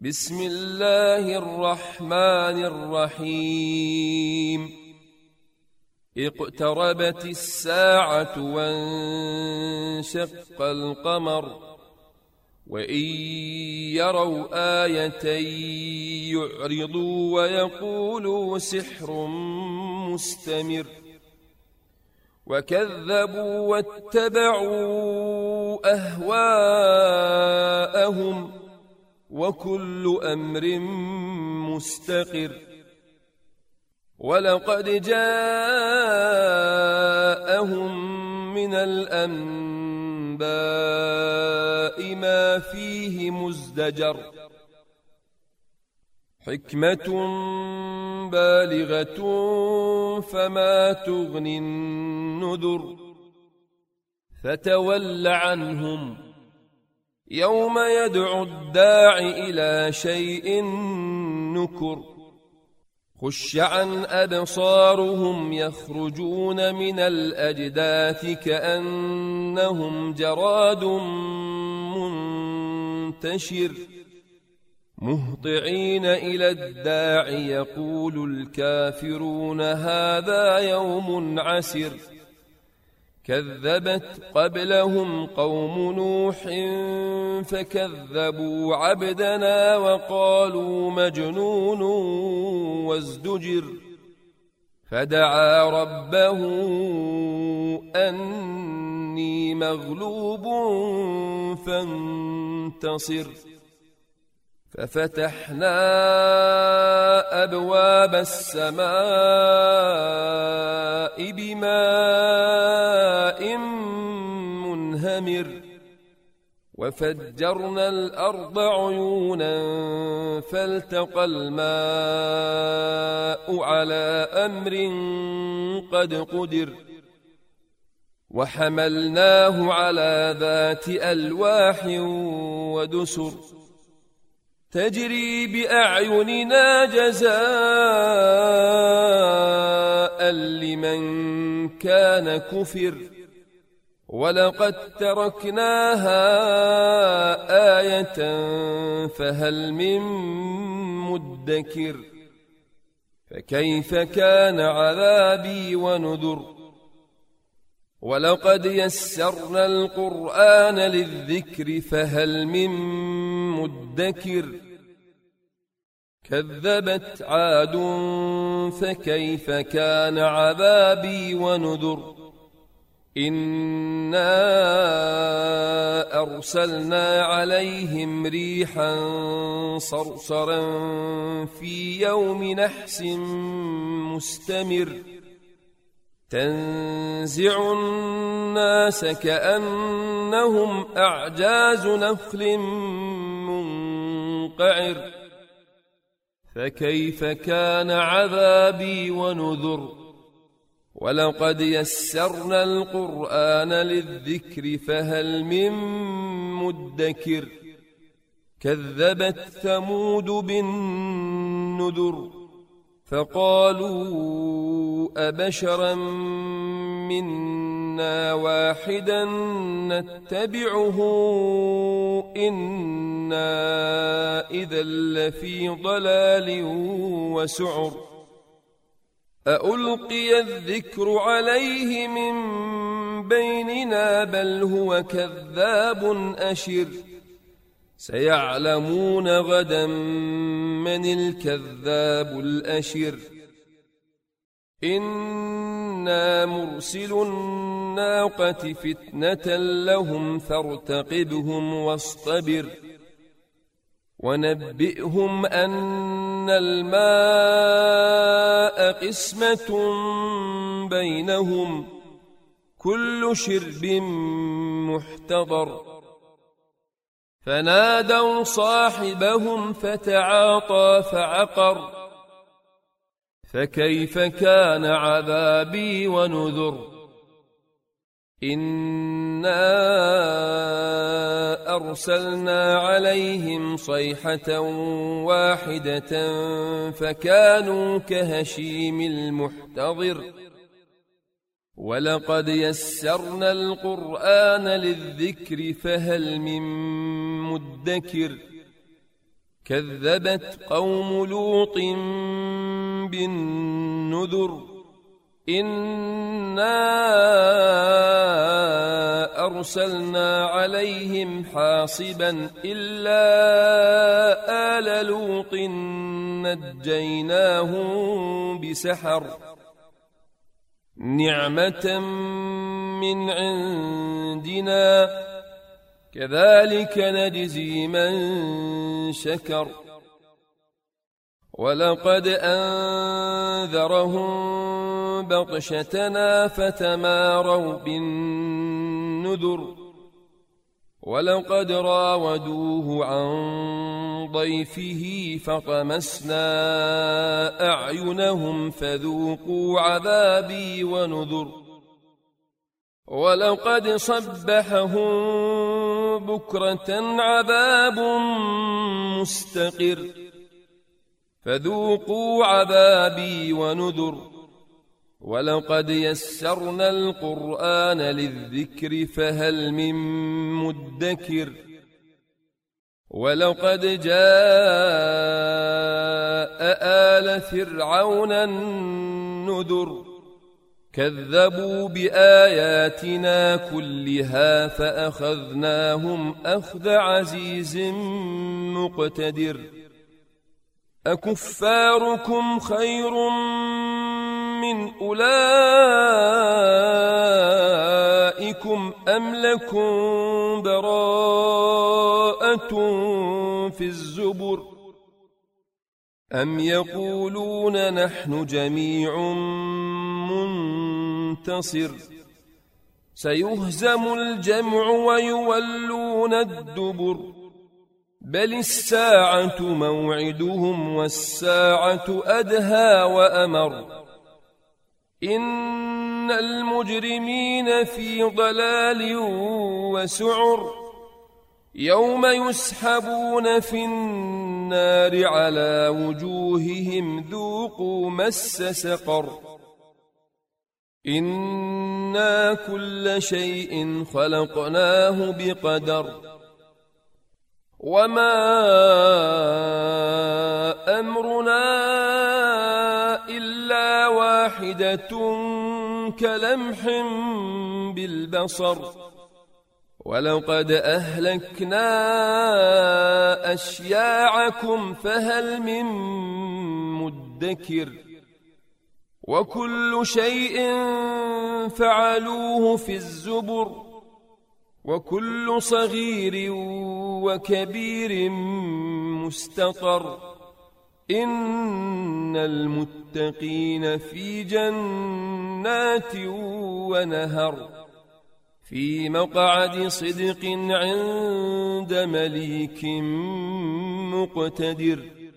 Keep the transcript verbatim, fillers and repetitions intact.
بسم الله الرحمن الرحيم اقتربت الساعة وانشق القمر وإن يروا آية يعرضوا ويقولوا سحر مستمر وكذبوا واتبعوا أهواءهم وكل أمر مستقر ولقد جاءهم من الأنباء ما فيه مزدجر حكمة بالغة فما تغني النذر فتول عنهم يوم يدعو الداع إلى شيء نكر خش عن أبصارهم يخرجون من الأجداث كأنهم جراد منتشر مهطعين إلى الداع يقول الكافرون هذا يوم عسر كذبت قبلهم قوم نوح فكذبوا عبدنا وقالوا مجنون وازدجر فدعا ربه أني مغلوب فانتصر ففتحنا أبواب السماء بماء منهمر وفجرنا الأرض عيونا فالتقى الماء على أمر قد قدر وحملناه على ذات ألواح ودسر تجري بأعيننا جزاء لمن كان كفر ولقد تركناها آية فهل من مدكر فكيف كان عذابي ونذر ولقد يسرنا القرآن للذكر فهل من مدكر كذبت عاد فكيف كان عذابي ونذر إنا أرسلنا عليهم ريحا صرصرا في يوم نحس مستمر تنزع الناس كأنهم أعجاز نخل منقعر فكيف كان عذابي ونذر ولقد يسرنا القرآن للذكر فهل من مدكر كذبت ثمود بالنذر فقالوا أبشرا منا واحدا نتبعه إنا إذا لفي ضلال وسعر أألقي الذكر عليه من بيننا بل هو كذاب أشر سيعلمون غدا من الكذاب الأشر إنا مرسل الناقة فتنة لهم فارتقبهم واصطبر ونبئهم أن الماء قسمة بينهم كل شرب محتضر فنادوا صاحبهم فتعاطى فعقر فكيف كان عذابي ونذر إنا أرسلنا عليهم صيحة واحدة فكانوا كهشيم المحتضر ولقد يسرنا القرآن للذكر فهل من مدكر كذبت قوم لوط بالنذر إنا أرسلنا عليهم حاصبا إلا آل لوط نجيناهم بسحر نعمة من عندنا كذلك نجزي من شكر ولقد أنذرهم بطشتنا فتماروا بالنذر ولقد راودوه عن ضيفه فطمسنا أعينهم فذوقوا عذابي ونذر ولقد صبحهم بكرة عذاب مستقر فذوقوا عذابي ونذر ولقد يسرنا القرآن للذكر فهل من مدكر ولقد جاء آل فرعون النذر كذبوا بآياتنا كلها فأخذناهم أخذ عزيز مقتدر أكفاركم خير من أولئكم أم لكم براءة في الزبر أم يقولون نحن جميع منتصر سيهزم الجمع ويولون الدبر بل الساعة موعدهم والساعة أدهى وأمر إن المجرمين في ضلال وسعر يوم يسحبون في النار على وجوههم ذوقوا مس سقر إنا كل شيء خلقناه بقدر وما أمرنا إلا واحدة كلمح بالبصر ولقد أهلكنا أشياعكم فهل من مدكر وكل شيء فعلوه في الزبر وكل صغير وكبير مستقر إن المتقين في جنات ونهر في مقعد صدق عند مليك مقتدر